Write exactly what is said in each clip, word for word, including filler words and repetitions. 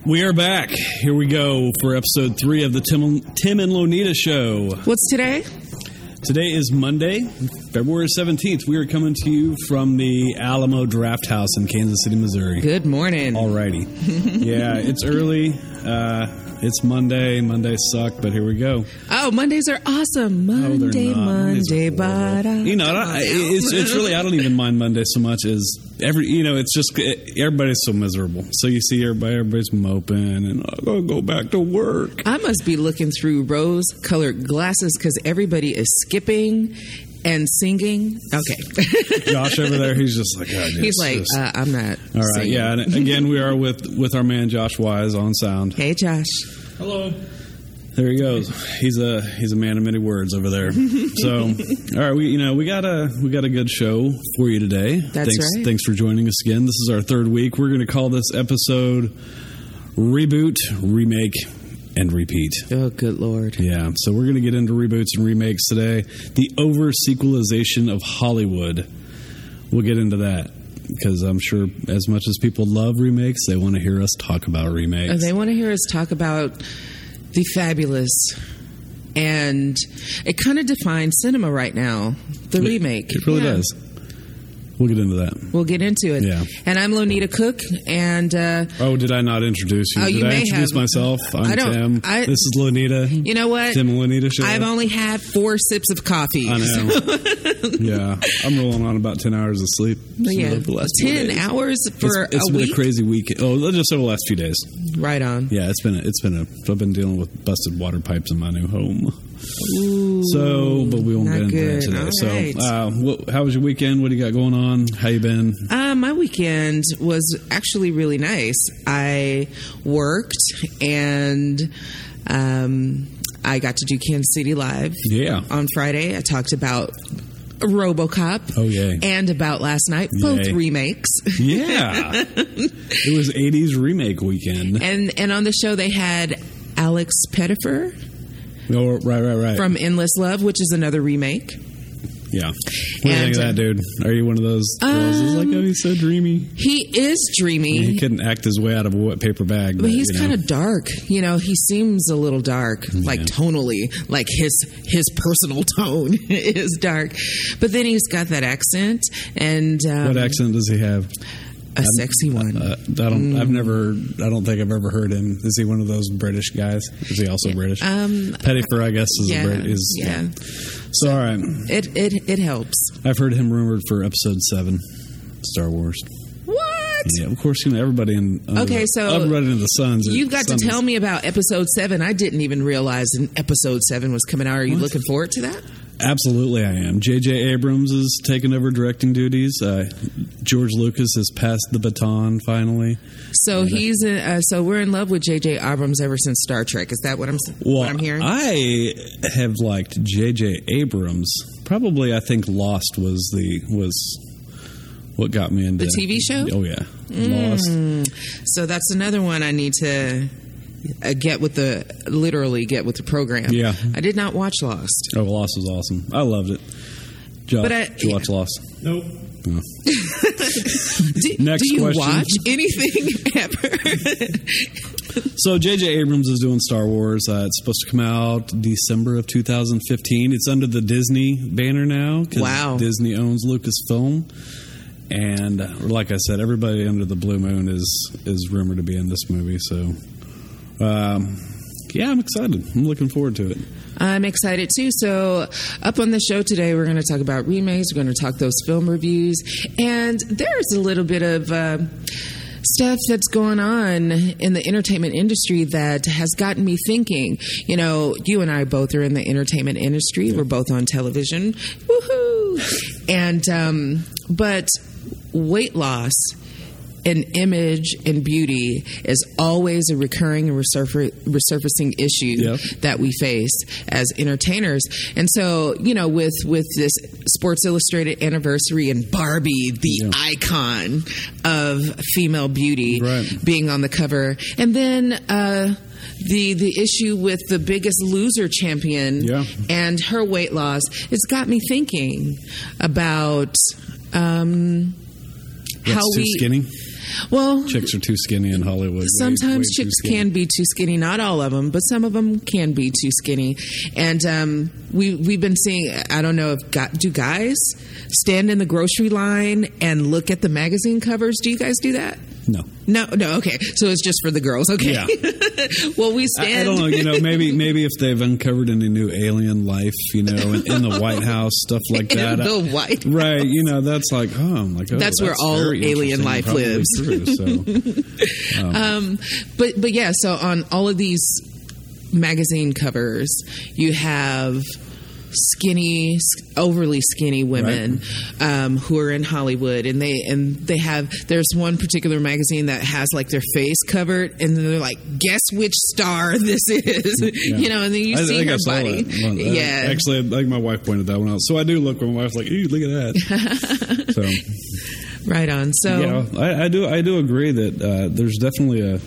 We are back. Here we go for episode three of the Tim, Tim and Lonita Show. What's today? Today is Monday, February seventeenth. We are coming to you from the Alamo Draft House in Kansas City, Missouri. Good morning. Alrighty. Yeah, it's early. Uh, it's Monday. Mondays suck, but here we go. Oh, Mondays are awesome. Monday, no, Monday, but you know, I, it's it's really I don't even mind Monday so much as every you know it's just it, everybody's so miserable. So you see everybody everybody's moping and I gotta go back to work. I must be looking through rose-colored glasses because everybody is skipping and singing. Okay. Josh over there, he's just like, oh, dude, he's like, just... uh, I'm not. All right, singing. yeah. And again, we are with with our man Josh Wise on sound. Hey, Josh. Hello. There he goes. He's a he's a man of many words over there. So, all right, we you know we got a we got a good show for you today. That's thanks, right. Thanks for joining us again. This is our third week. We're going to call this episode Reboot, Remake, and Repeat. Oh, good Lord. Yeah, so we're going to get into reboots and remakes today. The over-sequelization of Hollywood. We'll get into that because I'm sure as much as people love remakes, they want to hear us talk about remakes. Oh, they want to hear us talk about the fabulous, and it kind of defines cinema right now, the it, remake. It really yeah. does. We'll get into that. We'll get into it. Yeah. And I'm Lonita Cook, and... Uh, oh, did I not introduce you? Oh, did you I may introduce have. myself? I'm I don't, Tim. I, this is Lonita. You know what? Tim and Lonita Show. I've only had four sips of coffee. I know. Yeah. I'm rolling on about ten hours of sleep. Yeah. The last ten hours for it's, it's a been week? a crazy week. Oh, let's just say the last few days. Right on. Yeah, it's been a, it's been a. I've been dealing with busted water pipes in my new home. Ooh, so, but we won't get into good. that today. All right. So, uh, what, how was your weekend? What do you got going on? How you been? Uh, my weekend was actually really nice. I worked and um, I got to do Kansas City Live. Yeah. On Friday, I talked about RoboCop. Oh, yay. And about last night, both Yay. remakes. Yeah. It was eighties remake weekend. And and on the show, they had Alex Pettyfer. Oh, right, right, right. From Endless Love, which is another remake. Yeah. What do you And, think of that, dude? Are you one of those girls um, who's like, oh, he's so dreamy? He is dreamy. He couldn't act his way out of a wet paper bag. But, But he's you know. kind of dark. You know, he seems a little dark, like Yeah. tonally, like his his personal tone is dark. But then he's got that accent. And um, What accent does he have? a sexy one. Uh, I don't. Mm. I've never. I don't think I've ever heard him. Is he one of those British guys? Is he also British? Um, Pettyfer, I guess, is yeah, a Brit. Is yeah. So all right. It it it helps. I've heard him rumored for Episode Seven, Star Wars. What? Yeah, of course. You know everybody in. Under Okay, the, so everybody in the Suns. You've got Suns. to tell me about Episode Seven. I didn't even realize an Episode Seven was coming out. Are you What? looking forward to that? Absolutely, I am. J J. Abrams is taking over directing duties. Uh, George Lucas has passed the baton finally. So And, uh, he's in, uh, so we're in love with J J. Abrams ever since Star Trek. Is that what I'm Well, what I'm hearing? I have liked J J. Abrams. Probably, I think Lost was the was what got me into The T V show? Oh yeah, Lost. Mm. So that's another one I need to uh, get with the literally get with the program. Yeah. I did not watch Lost. Oh, Lost was awesome. I loved it. Josh, But I- did you watch Lost? Nope. No. Do, Next do you question. watch anything ever? So J J. Abrams is doing Star Wars. Uh, it's supposed to come out December of two thousand fifteen. It's under the Disney banner now. 'Cause Wow. Disney owns Lucasfilm. And uh, like I said, everybody under the blue moon is is rumored to be in this movie. So, um, yeah, I'm excited. I'm looking forward to it. I'm excited too. So, up on the show today, we're going to talk about remakes. We're going to talk those film reviews, and there's a little bit of uh, stuff that's going on in the entertainment industry that has gotten me thinking. You know, you and I both are in the entertainment industry. We're both on television. Woohoo! And um, but weight loss and image and beauty is always a recurring and resurf- resurfacing issue Yep. that we face as entertainers. And so, you know, with, with this Sports Illustrated anniversary and Barbie, the Yeah. icon of female beauty, Right. being on the cover. And then, uh, the the issue with the Biggest Loser champion Yeah. and her weight loss, it's got me thinking about um, What's how too we skinny? Well, chicks are too skinny in Hollywood. Sometimes way, way chicks can be too skinny. Not all of them, but some of them can be too skinny. And um, we we've been seeing. I don't know if gu- do guys stand in the grocery line and look at the magazine covers? Do you guys do that? No. No, no, okay. So it's just for the girls, okay. Yeah. Well, we stand... I, I don't know, you know, maybe maybe if they've uncovered any new alien life, you know, in, in the White House, stuff like that. In the I, White House. Right, you know, that's like, oh, I'm like, oh, that's, that's where all alien life Probably lives. True, so, um. um, but, but yeah, so on all of these magazine covers, you have... skinny, overly skinny women right. um, who are in Hollywood, and they and they have. There's one particular magazine that has like their face covered, and they're like, "Guess which star this is?" Yeah. You know, and then you I, see I her I body. Well, yeah, actually, like my wife pointed that one out, so I do look when my wife's like, "Ooh, look at that." So, right on. So, yeah, I, I do. I do agree that uh, there's definitely a.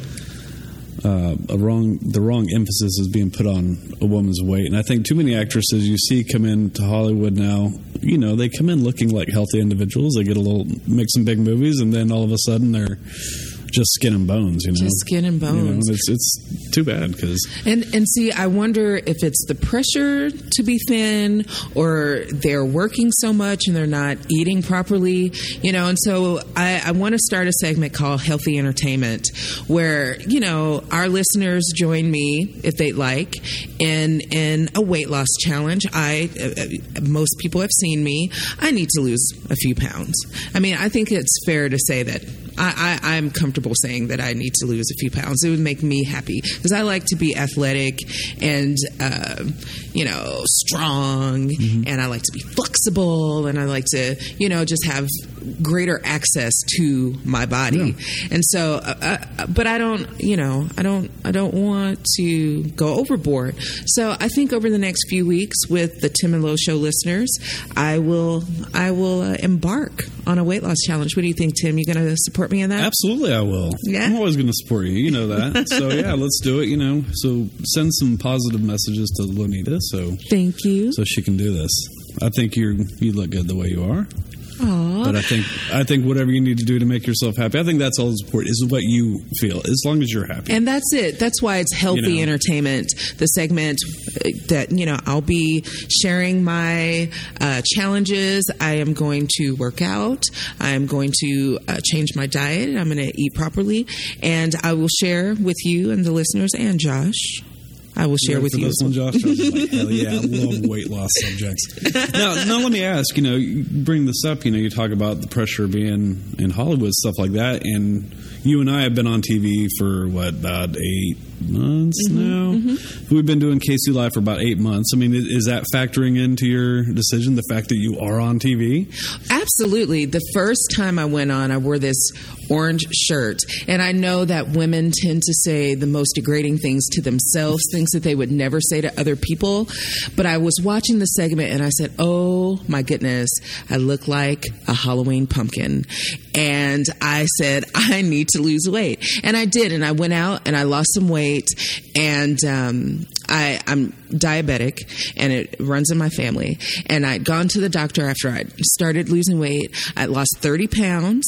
Uh, a wrong, the wrong emphasis is being put on a woman's weight, and I think too many actresses you see come into Hollywood now. You know, they come in looking like healthy individuals. They get a little, make some big movies, and then all of a sudden they're just skin and bones. You know, just skin and bones. You know, it's it's too bad because and and see, I wonder if it's the pressure to be thin, or they're working so much and they're not eating properly. You know, and so I, I want to start a segment called Healthy Entertainment, where you know our listeners join me if they'd like in in a weight loss challenge. I uh, most people have seen me. I need to lose a few pounds. I mean, I think it's fair to say that. I, I, I'm comfortable saying that I need to lose a few pounds. It would make me happy because I like to be athletic and, uh, you know, strong, mm-hmm. and I like to be flexible, and I like to, you know, just have greater access to my body. Yeah. And so, uh, uh, but I don't, you know, I don't, I don't want to go overboard. So I think over the next few weeks with the Tim and Lo Show listeners, I will, I will uh, embark on a weight loss challenge. What do you think, Tim? You going to support me in that? Absolutely, I will. Yeah, I'm always going to support you. You know that. So yeah, let's do it. You know, so send some positive messages to Lonita. So thank you. So she can do this. I think you're you look good the way you are. Aww. But I think I think whatever you need to do to make yourself happy, I think that's all that's important, is what you feel, as long as you're happy. And that's it. That's why it's Healthy you know. Entertainment, the segment that, you know, I'll be sharing my uh, challenges. I am going to work out. I am going to uh, change my diet. I'm going to eat properly. And I will share with you and the listeners and Josh. I will share with for you. This one, Josh. I was like, hell yeah, I love weight loss subjects. Now, now, let me ask. You know, you bring this up. You know, you talk about the pressure of being in Hollywood, stuff like that, and you and I have been on T V for what, about eight months mm-hmm, now. Mm-hmm. We've been doing K C Live for about eight months. I mean, is that factoring into your decision? The fact that you are on T V? Absolutely. The first time I went on, I wore this orange shirt, and I know that women tend to say the most degrading things to themselves, things that they would never say to other people. But I was watching the segment and I said, oh my goodness, I look like a Halloween pumpkin. And I said, I need to lose weight. And I did. And I went out and I lost some weight. And um, I, I'm diabetic, and it runs in my family. And I'd gone to the doctor after I started losing weight. I lost thirty pounds,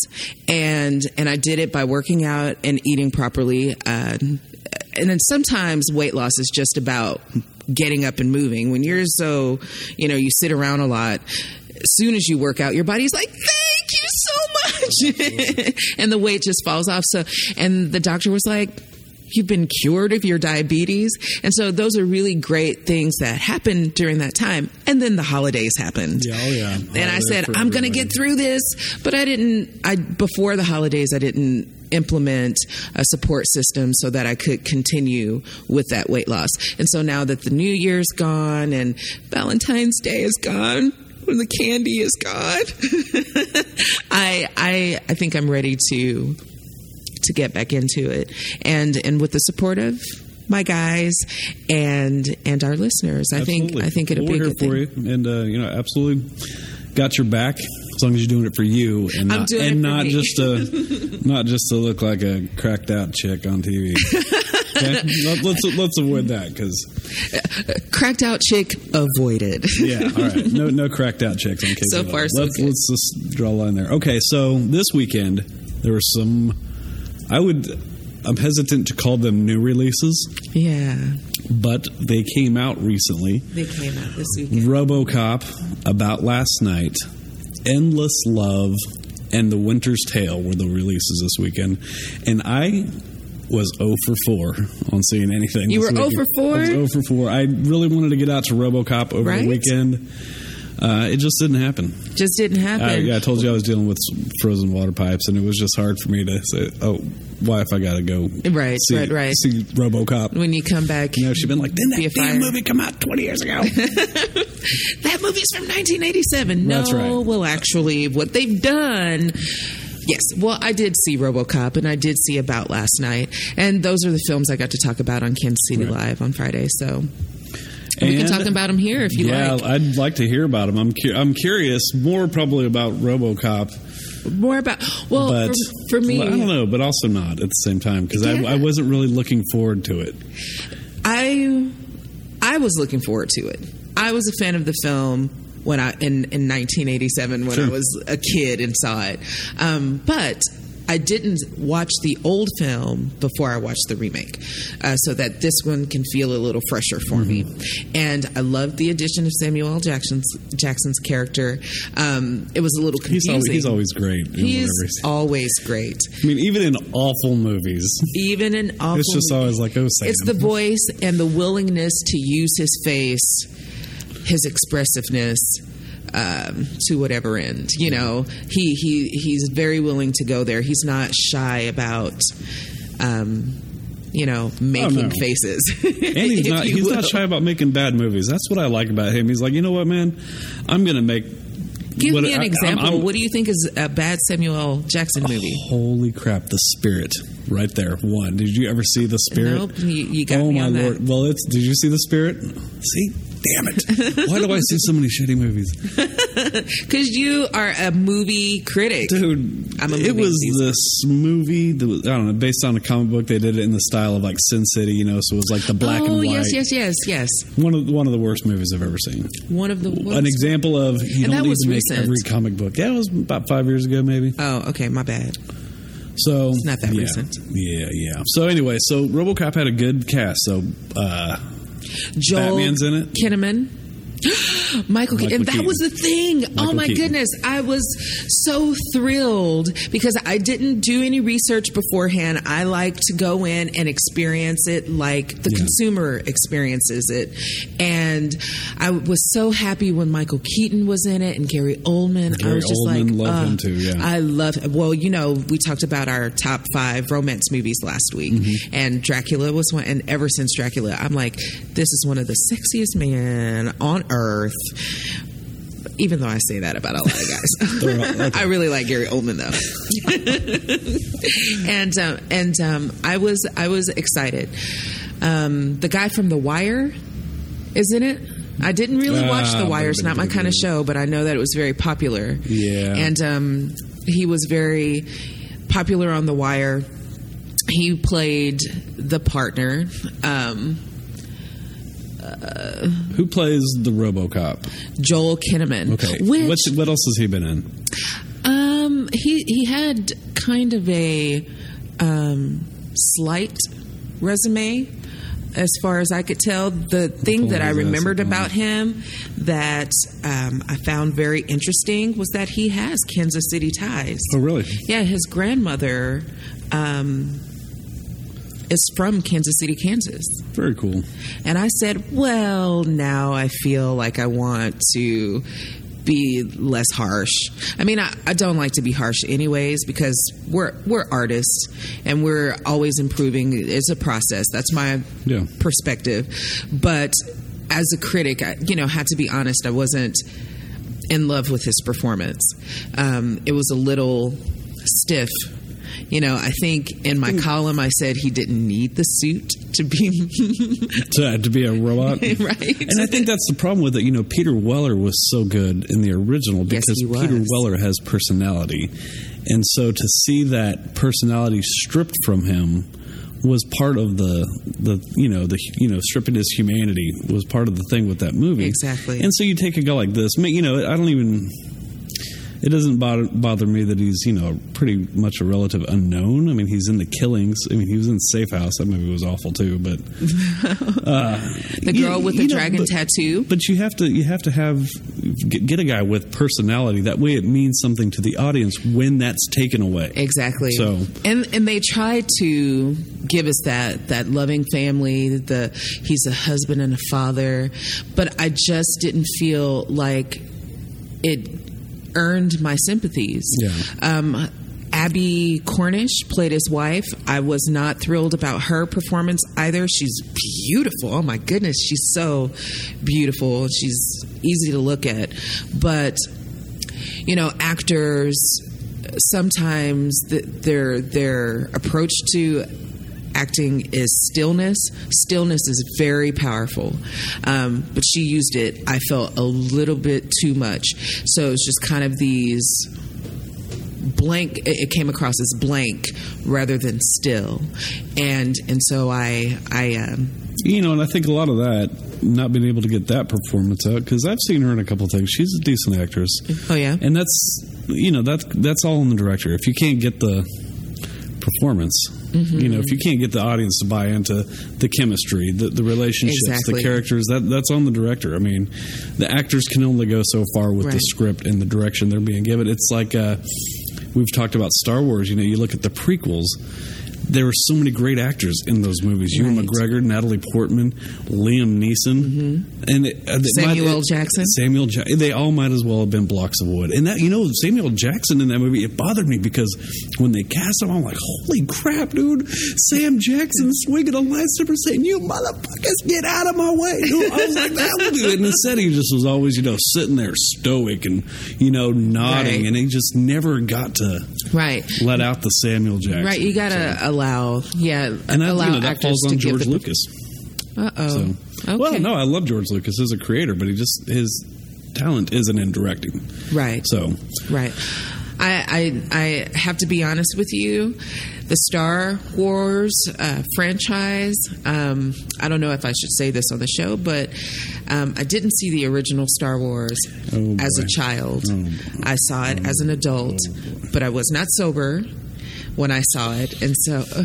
and and I did it by working out and eating properly. Uh, and then sometimes weight loss is just about getting up and moving. When you're so, you know, you sit around a lot, as soon as you work out, your body's like, thank you so much. And the weight just falls off. So, and the doctor was like, you've been cured of your diabetes. And so those are really great things that happened during that time. And then the holidays happened. Yeah, oh yeah. And I said, I'm going to get through this. But I didn't, I before the holidays, I didn't implement a support system so that I could continue with that weight loss. And so now that the New Year's gone and Valentine's Day is gone, when the candy is gone, I, I, I think I'm ready to to get back into it, and and with the support of my guys and and our listeners, I absolutely. think I think it'll well, be a we're good here thing. for you, and uh, you know, absolutely got your back as long as you're doing it for you, and I'm not doing and it for not me. just to not just to look like a cracked out chick on T V. Okay? let's let's avoid that because uh, cracked out chick avoided. Yeah, all right. No no cracked out chicks on K C. So far, so let's good. let's just draw a line there. Okay, so this weekend there were some I would. I'm hesitant to call them new releases. Yeah. But they came out recently. They came out this weekend. RoboCop, About Last Night, Endless Love, and The Winter's Tale were the releases this weekend. And I was zero for four on seeing anything. You this were weekend. zero for four? I was zero for four. I really wanted to get out to RoboCop over right? the weekend. Uh, it just didn't happen. Just didn't happen. I, yeah, I told you I was dealing with frozen water pipes, and it was just hard for me to say, oh, why if I got to go right, see, right, right. see RoboCop? When you come back. You know, she'd been like, didn't be that a damn fire. movie come out twenty years ago? That movie's from nineteen eighty-seven. No, That's right. Well, actually, what they've done... Yes. Well, I did see RoboCop, and I did see About Last Night. And those are the films I got to talk about on Kansas City right. Live on Friday, so... We can talk about them here if you yeah, like. Yeah, I'd like to hear about them. I'm cu- I'm curious, more probably about RoboCop. More about, well, but, for, for me... Well, I don't know, but also not at the same time, because yeah. I, I wasn't really looking forward to it. I I was looking forward to it. I was a fan of the film when I in, in nineteen eighty-seven when sure. I was a kid and saw it. Um, but... I didn't watch the old film before I watched the remake, uh, so that this one can feel a little fresher for mm-hmm. me. And I loved the addition of Samuel L. Jackson's, Jackson's character. Um, it was a little confusing. He's always, he's always great. He's always great. I mean, even in awful movies. Even in awful It's just always like, oh, Sam. It's the voice and the willingness to use his face, his expressiveness, Um, to whatever end, you know, he he he's very willing to go there. He's not shy about, um, you know, making oh, no. faces. And he's not he's will. not shy about making bad movies. That's what I like about him. He's like, you know what, man, I'm going to make. Give what, me an I, example. I'm, I'm, what do you think is a bad Samuel L. Jackson movie? Oh, holy crap, The Spirit, right there. One. Did you ever see The Spirit? Nope, you, you got oh, me my on Lord. that. Well, it's. Did you see The Spirit? See. Damn it. Why do I see so many shitty movies? Because you are a movie critic. Dude, I'm a movie it was season. this movie that was, I don't know, based on a comic book. They did it in the style of like Sin City, you know, so it was like the black oh, and white. yes, yes, yes, yes. One of, one of the worst movies I've ever seen. One of the worst. An example of you and don't that need was to make recent. every comic book. Yeah, it was about five years ago, maybe. Oh, okay, my bad. So it's not that yeah, recent. Yeah, yeah. So anyway, so RoboCop had a good cast. So uh, Joel Batman's in it. Kinnaman. Michael, Michael and that Keaton. was the thing. Michael oh my Keaton. goodness, I was so thrilled because I didn't do any research beforehand. I like to go in and experience it like the yeah. consumer experiences it, and I was so happy when Michael Keaton was in it and Gary Oldman. Gary I was just Oldman, like, love uh, him too. Yeah, I love. Well, you know, we talked about our top five romance movies last week, mm-hmm. and Dracula was one. And ever since Dracula, I'm like, this is one of the sexiest men on earth, even though I say that about a lot of guys. Okay. I really like Gary Oldman though. and um, and um, I was I was excited. Um, the guy from The Wire is in it. I didn't really watch ah, The Wire. It's not my kind of show, but I know that it was very popular. Yeah. And um, he was very popular on The Wire. He played the partner. Um Uh, Who plays the RoboCop? Joel Kinnaman. Okay. Which, What's, what else has he been in? Um, he he had kind of a um, slight resume, as far as I could tell. The thing that I remembered about him that um, I found very interesting was that he has Kansas City ties. Oh, really? Yeah, his grandmother um, is from Kansas City, Kansas. Very cool. And I said, well, now I feel like I want to be less harsh. I mean, I, I don't like to be harsh anyways, because we're we're artists and we're always improving. It's a process. That's my yeah. perspective. But as a critic, I, you know, had to be honest. I wasn't in love with his performance. Um, it was a little stiff. You know, I think in my column I said he didn't need the suit to be to, to be a robot, right? And I think that's the problem with it. You know, Peter Weller was so good in the original because yes, Peter Weller has personality, and so to see that personality stripped from him was part of the the you know the you know stripping his humanity was part of the thing with that movie. Exactly. And so you take a guy like this, you know, I don't even. it doesn't bother, bother me that he's, you know, pretty much a relative unknown. I mean, he's in The Killings. I mean, he was in Safe House. That movie was awful too. But uh, the girl you, with the you know, dragon but, tattoo. But you have to you have to have get, get a guy with personality. That way, it means something to the audience when that's taken away. Exactly. So and and they tried to give us that that loving family. The he's a husband and a father, but I just didn't feel like it earned my sympathies. Yeah. Um, Abby Cornish played his wife. I was not thrilled about her performance either. She's beautiful. Oh my goodness, she's so beautiful. She's easy to look at. But, you know, actors, sometimes the, their their approach to acting is stillness. Stillness is very powerful. Um, but she used it, I felt, a little bit too much. So it's just kind of these blank, it came across as blank rather than still. And and so I, I um, you know, and I think a lot of that, not being able to get that performance out, because I've seen her in a couple of things. She's a decent actress. Oh, yeah? And that's, you know, that's, that's all in the director. If you can't get the performance, mm-hmm. you know, if you can't get the audience to buy into the chemistry, the, the relationships, exactly. the characters, that that's on the director. I mean, the actors can only go so far with right. the script and the direction they're being given. It's like, uh, we've talked about Star Wars, you know, you look at the prequels, there were so many great actors in those movies. Ewan right. McGregor, Natalie Portman, Liam Neeson, mm-hmm. and it, uh, Samuel might, L. Jackson. Samuel, ja- they all might as well have been blocks of wood. And that, you know, Samuel Jackson in that movie, it bothered me because when they cast him, I'm like, holy crap, dude! Sam Jackson swinging a lightsaber, saying, "You motherfuckers, get out of my way!" Dude, I was like, that would do it. And instead, he just was always, you know, sitting there stoic and, you know, nodding, right. and he just never got to right. let out the Samuel Jackson. Right, you gotta so. allow, yeah, and that, allow you know, that actors falls on to George give the, Lucas. Uh oh. So, okay. Well, no, I love George Lucas as a creator, but he just his talent isn't in directing. Right. So, right. I I, I have to be honest with you. The Star Wars uh, franchise, um, I don't know if I should say this on the show, but um, I didn't see the original Star Wars oh, as a child. Oh, I saw it oh, as an adult, oh, but I was not sober when I saw it. And so uh,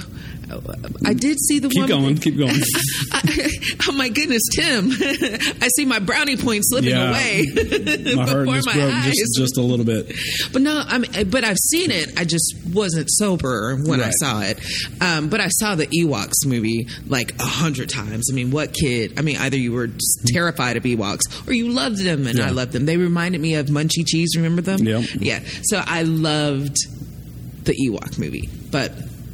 I did see the keep one. Going, keep going, I, oh, my goodness, Tim. I see my brownie point slipping yeah, away my heart before just my broke eyes. just, just a little bit. But no, I mean, but I've seen it. I just wasn't sober when right. I saw it. Um, but I saw the Ewoks movie like a hundred times. I mean, what kid? I mean, either you were just terrified of Ewoks or you loved them, and yeah. I loved them. They reminded me of Munchie Cheese. Remember them? Yeah. Yeah. So I loved the Ewok movie, but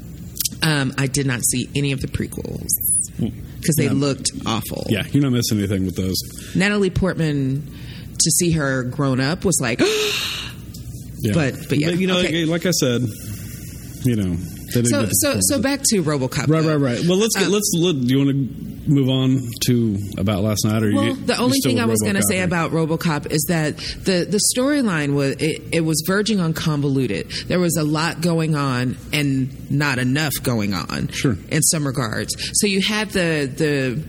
um, I did not see any of the prequels because they yeah. looked awful. Yeah, you're not missing anything with those. Natalie Portman, to see her grown up was like, yeah. but but yeah, but, you know, okay. like, like I said, you know. So so so back to RoboCop. Right, though. right, right. Well, let's get, um, let's. Let, do you want to move on to about last night? Or well, you, the only thing I was going to say about RoboCop is that the the storyline was it, it was verging on convoluted. There was a lot going on and not enough going on. Sure. In some regards, so you had the the.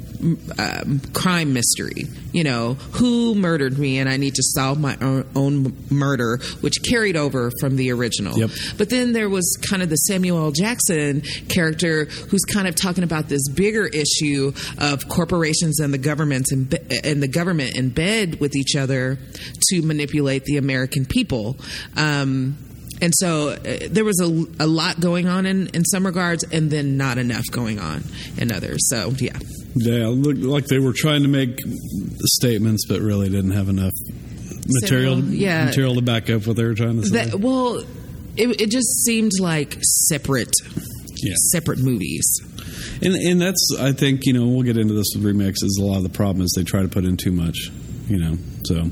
Um, crime mystery, you know, who murdered me, and I need to solve my own, own murder, which carried over from the original. Yep. But then there was kind of the Samuel L. Jackson character who's kind of talking about this bigger issue of corporations and the governments and, and the government in bed with each other to manipulate the American people. Um, And so uh, there was a, a lot going on in, in some regards, and then not enough going on in others. So, yeah. Yeah, looked like they were trying to make statements, but really didn't have enough material Several, yeah. material to back up what they were trying to say. That, well, it, it just seemed like separate, yeah. separate movies. And and that's, I think, you know, we'll get into this with remakes, is a lot of the problem is they try to put in too much, you know, so...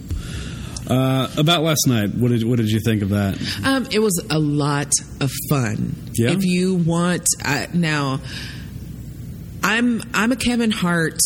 Uh, about last night, what did what did you think of that? Um, it was a lot of fun. Yeah. If you want, uh, now, I'm I'm a Kevin Hart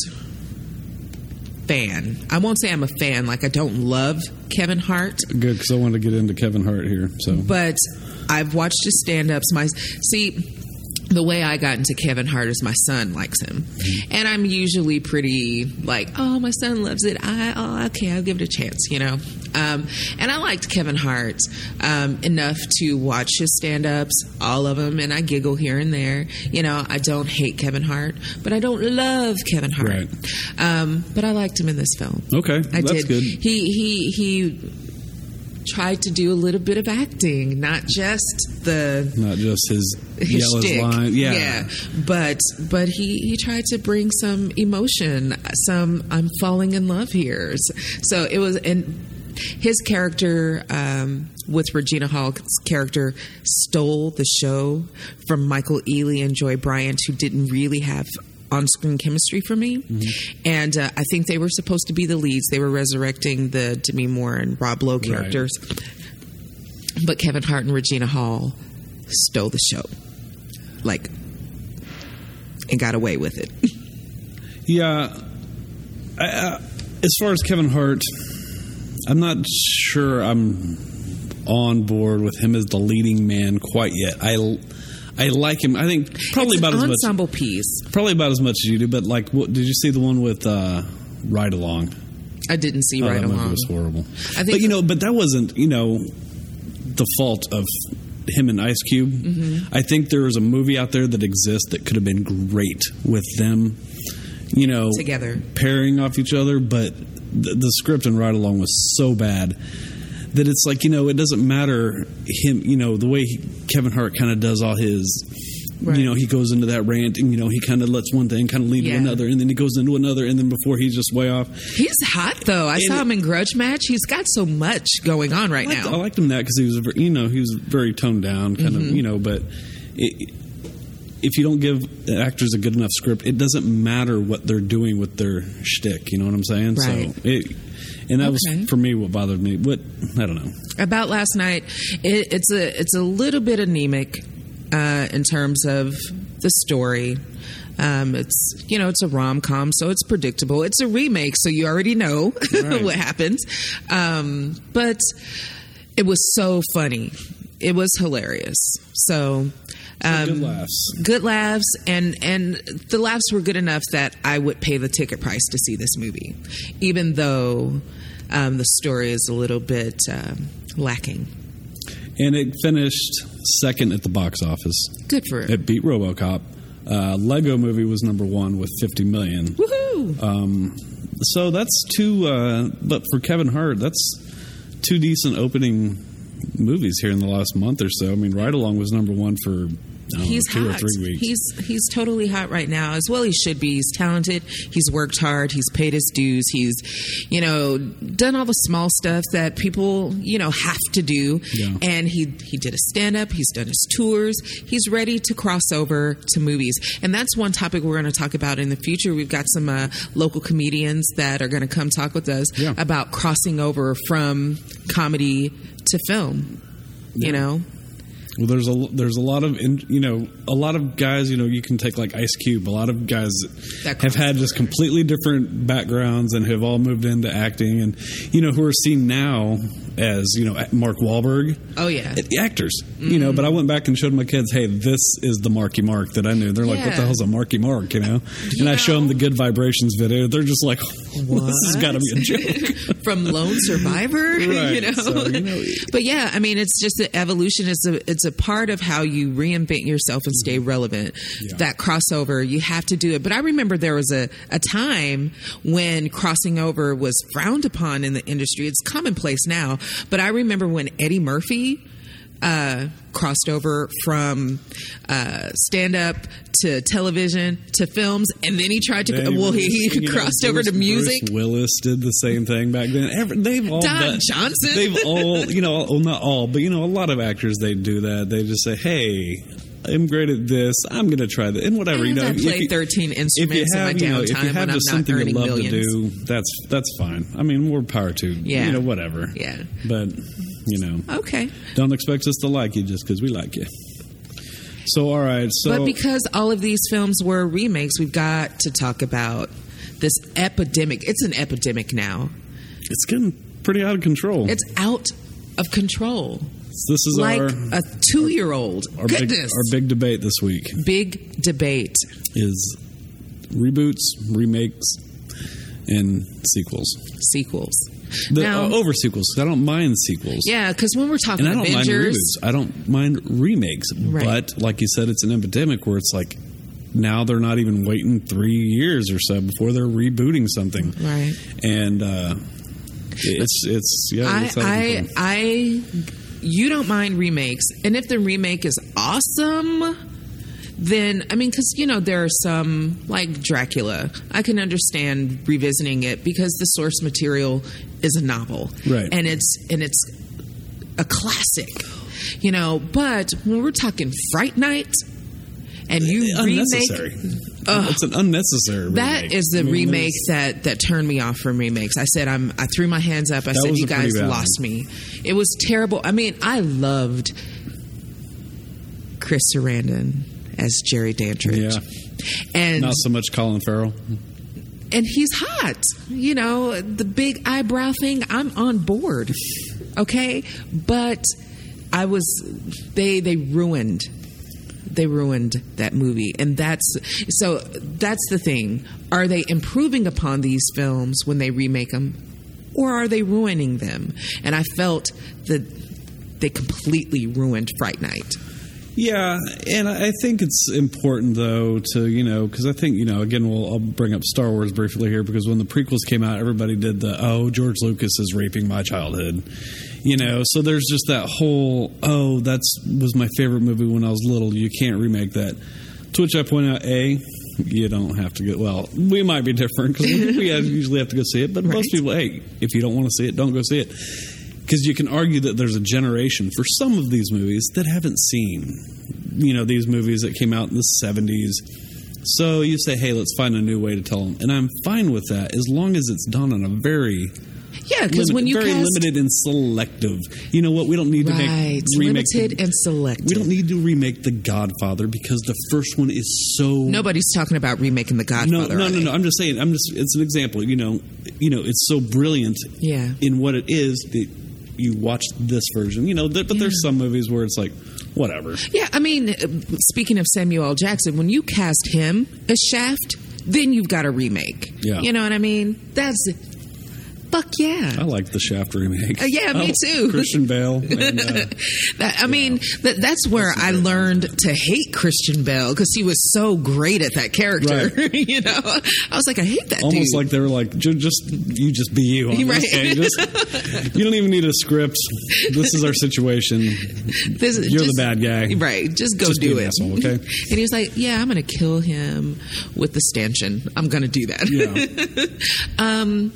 fan. I won't say I'm a fan. Like I don't love Kevin Hart. Good, because I want to get into Kevin Hart here. So, but I've watched his stand-ups. My see. the way I got into Kevin Hart is my son likes him. Mm-hmm. And I'm usually pretty like, oh, my son loves it. I, oh, okay, I'll give it a chance, you know. Um, and I liked Kevin Hart um, enough to watch his stand-ups, all of them, and I giggle here and there. You know, I don't hate Kevin Hart, but I don't love Kevin Hart. Right. Um, but I liked him in this film. Okay, I that's did. good. He he he tried to do a little bit of acting, not just the not just his, his yell his shtick. line. Yeah. yeah, but but he he tried to bring some emotion, some I'm falling in love here. So it was, and his character um, with Regina Hall's character stole the show from Michael Ealy and Joy Bryant, who didn't really have on-screen chemistry for me. Mm-hmm. And uh, I think they were supposed to be the leads. They were resurrecting the Demi Moore and Rob Lowe characters. Right. But Kevin Hart and Regina Hall stole the show. Like, and got away with it. Yeah. I, uh, as far as Kevin Hart, I'm not sure I'm on board with him as the leading man quite yet. I I like him. I think probably it's about an as much ensemble piece. Probably about as much as you do. But like, what, did you see the one with uh, Ride Along? I didn't see oh, Ride that Along. Movie was horrible. I think but you know, but that wasn't you know the fault of him and Ice Cube. Mm-hmm. I think there was a movie out there that exists that could have been great with them, you know, together pairing off each other. But the, the script in Ride Along was so bad that it's like, you know, it doesn't matter him, you know, the way he, Kevin Hart kind of does all his, right. you know, he goes into that rant and, you know, he kind of lets one thing kind of lead yeah. to another, and then he goes into another, and then before he's just way off. He's hot, though. I and saw him in Grudge Match. He's got so much going on right I liked, now. I liked him that because he was, you know, he was very toned down, kind mm-hmm. of, you know, but it, if you don't give actors a good enough script, it doesn't matter what they're doing with their shtick. You know what I'm saying? Right. So it. And that okay. was, for me, what bothered me. What I don't know about last night. It, it's a it's a little bit anemic uh, in terms of the story. Um, it's you know it's a rom-com, so it's predictable. It's a remake, so you already know right. what happens. Um, but it was so funny. It was hilarious. So. Um, good laughs. Good laughs, and, and the laughs were good enough that I would pay the ticket price to see this movie, even though um, the story is a little bit um, lacking. And it finished second at the box office. Good for it. It beat RoboCop. Uh, Lego Movie was number one with fifty million dollars. Woohoo! Um, so that's two, uh, but for Kevin Hart, that's two decent opening movies here in the last month or so. I mean, Ride Along was number one for I don't he's know, two hot. or three weeks. He's he's totally hot right now, as well. He should be. He's talented. He's worked hard. He's paid his dues. He's, you know, done all the small stuff that people, you know, have to do. Yeah. And he he did a stand up. He's done his tours. He's ready to cross over to movies. And that's one topic we're going to talk about in the future. We've got some uh, local comedians that are going to come talk with us yeah. about crossing over from comedy to film. Yeah. You know. Well, there's a there's a lot of you know a lot of guys you know you can take like Ice Cube. A lot of guys that have had just completely different backgrounds and have all moved into acting, and you know who are seen now as you know Mark Wahlberg. Oh yeah, actors. Mm-hmm. You know, but I went back and showed my kids, hey, this is the Marky Mark that I knew. They're like, yeah. what the hell's a Marky Mark? You know, you and know, I show them the Good Vibrations video. They're just like, well, this has got to be a joke from Lone Survivor. Right. You know? So, you know, but yeah, I mean, it's just the evolution. It's a it's a part of how you reinvent yourself and stay relevant. Yeah. That crossover, you have to do it. But I remember there was a, a time when crossing over was frowned upon in the industry. It's commonplace now. But I remember when Eddie Murphy uh, crossed over from uh, stand-up to television to films, and then he tried to. They, well, he, he know, crossed Bruce, over to music. Bruce Willis did the same thing back then. Every, they've all Don done, Johnson. They've all, you know, well, not all, but you know, a lot of actors they do that. They just say, "Hey, I'm great at this. I'm going to try that," and whatever. I you know, I play you, thirteen instruments have, in my you know, downtime if you have when I'm just not something earning you love millions. to do, that's that's fine. I mean, more power to yeah. you know, whatever. Yeah, but you know, okay. Don't expect us to like you just because we like you. So, all right. So, but because all of these films were remakes, we've got to talk about this epidemic. It's an epidemic now. It's getting pretty out of control. It's out of control. this is like our a two-year-old. our big, Goodness. our big debate this week Big debate. is reboots, remakes, and sequels. Sequels. The Now- uh, over sequels. 'Cause I don't mind sequels. Yeah, because when we're talking And I don't Avengers, mind reboots. I don't mind remakes. Right. But like you said, it's an epidemic where it's like now they're not even waiting three years or so before they're rebooting something. right? And uh, it's it's yeah. I, it's having I, fun. I, you don't mind remakes, and if the remake is awesome, then I mean, because you know there are some like Dracula. I can understand revisiting it because the source material is a novel, Right. And it's and it's a classic, you know. But when we're talking Fright Night, and you unnecessary. remake. Ugh. It's an unnecessary remake. That is the I mean, remake there's- that, that turned me off from remakes. I said I'm I threw my hands up. I That said was you a pretty guys bad lost me. It was terrible. I mean, I loved Chris Sarandon as Jerry Dandridge. Yeah. And Not so much Colin Farrell. and he's hot. You know, the big eyebrow thing, I'm on board. Okay? But I was they they ruined They ruined that movie. And that's so that's the thing. Are they improving upon these films when they remake them, or are they ruining them? And I felt that they completely ruined Fright Night. Yeah, and I think it's important though to you know because I think you know again we'll I'll bring up Star Wars briefly here because when the prequels came out, everybody did the oh George Lucas is raping my childhood, you know. So there's just that whole oh that's was my favorite movie when I was little. You can't remake that. To which I point out, a you don't have to go. Well, we might be different because we, we usually have to go see it, but Right. most people, hey, if you don't want to see it, don't go see it. Because you can argue that there's a generation for some of these movies that haven't seen, you know, these movies that came out in the seventies. So you say, hey, let's find a new way to tell them. And I'm fine with that as long as it's done on a very, Yeah, because limit- when you very cast limited and selective. You know what? We don't need to right, make remake. limited and selected. We don't need to remake The Godfather because the first one is so. Nobody's talking about remaking The No, Godfather. no, are no, they? no. I'm just saying. I'm just. It's an example. You know, you know. It's so brilliant. Yeah. In what it is that you watch this version. You know, th- but there's some movies where it's like, whatever. Yeah, I mean, uh, speaking of Samuel L. Jackson, when you cast him as Shaft, then you've got a remake. Yeah. You know what I mean? That's fuck yeah. I like the Shaft remake. Uh, yeah, me Oh, too. Christian Bale. And, uh, That, I mean, that, that's where I learned to hate Christian Bale because he was so great at that character. Right. You know, I was like, I hate that almost dude. like they were like, "Ju- just you, just be you. On Right. this game. Just, you don't even need a script. This is our situation. This is You're just- the bad guy. Right. Just go Just be do an it. asshole, okay? And he was like, yeah, I'm going to kill him with the stanchion. I'm going to do that. Yeah. um,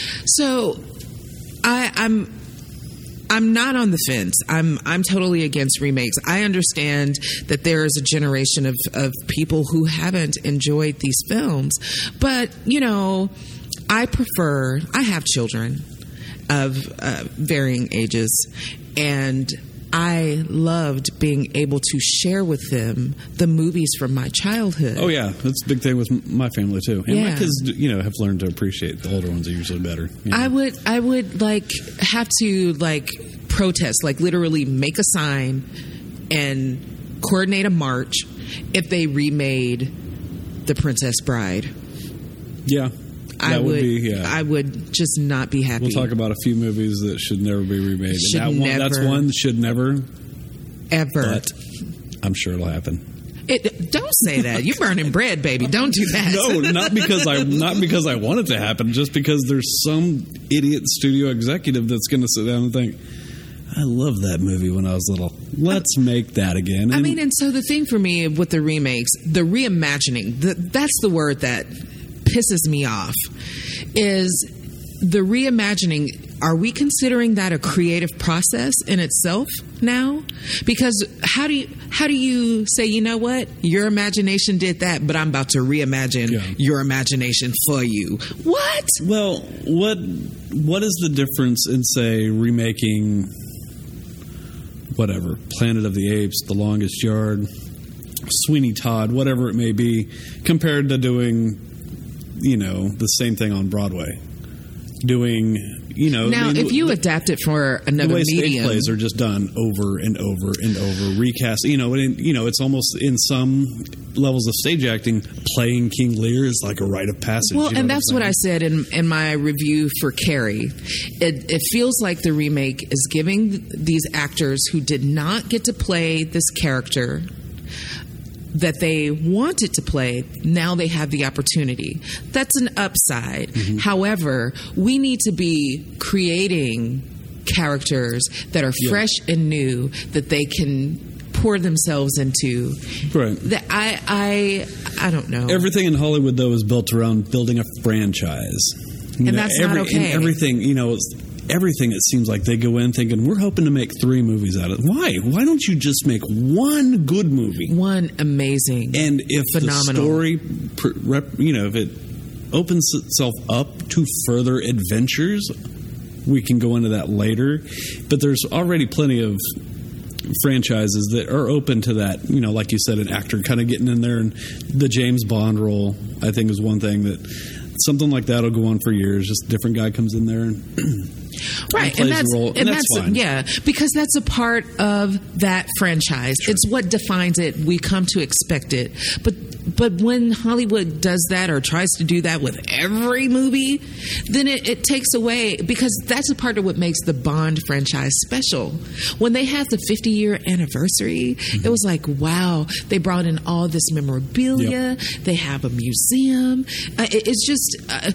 so I, I'm. I'm not on the fence. I'm I'm totally against remakes. I understand that there is a generation of, of people who haven't enjoyed these films. But, you know, I prefer, I have children of uh, varying ages, and I loved being able to share with them the movies from my childhood. Oh yeah, that's a big thing with m- my family too. And my Yeah. kids, you know, have learned to appreciate the older ones are usually better. you know. I would I would like have to like protest, like literally make a sign and coordinate a march if they remade The Princess Bride. yeah, I that would, be yeah. I would just not be happy. We'll talk about a few movies that should never be remade. Should and that one, that's never. one that should never, ever. but I'm sure it'll happen. It, don't say that. You're burning bread, baby. Don't do that. No, not because I not because I want it to happen, just because there's some idiot studio executive that's going to sit down and think, I love that movie when I was little. Let's make that again. And I mean, and so the thing for me with the remakes, the reimagining, the, that's the word that pisses me off, is the reimagining. Are we considering that a creative process in itself now? Because how do you how do you say, you know what, your imagination did that, but I'm about to reimagine Yeah. your imagination for you? What? well, what what is the difference in say remaking whatever Planet of the Apes, The Longest Yard, Sweeney Todd, whatever it may be, compared to doing you know the same thing on Broadway? doing, you know. Now, I mean, if you the, adapt it for another the way medium, stage plays are just done over and over and over, recast. You know, and you know, it's almost in some levels of stage acting, playing King Lear is like a rite of passage. well, you know and what that's I'm what I saying? said in in my review for Carrie. It, it feels like the remake is giving these actors who did not get to play this character that they wanted to play, now they have the opportunity. That's an upside. Mm-hmm. However, we need to be creating characters that are yeah. fresh and new that they can pour themselves into. Right. That I I I don't know. Everything in Hollywood though is built around building a franchise. You and know, that's every, not okay. And everything, you know, everything it seems like they go in thinking we're hoping to make three movies out of it. Why? Why don't you just make one good movie? One amazing, and if phenomenal. the story, you know, if it opens itself up to further adventures, we can go into that later. But there's already plenty of franchises that are open to that. You know, like you said, an actor kind of getting in there, and the James Bond role, I think, is one thing that something like that will go on for years. Just a different guy comes in there and. Right, and, and that's, a role, and, and that's, that's fine. Yeah, because that's a part of that franchise. Sure. It's what defines it. We come to expect it. But but when Hollywood does that or tries to do that with every movie, then it, it takes away, because that's a part of what makes the Bond franchise special. When they had the fifty-year anniversary, mm-hmm. it was like, wow, they brought in all this memorabilia. Yep. They have a museum. Uh, it, it's just... Uh,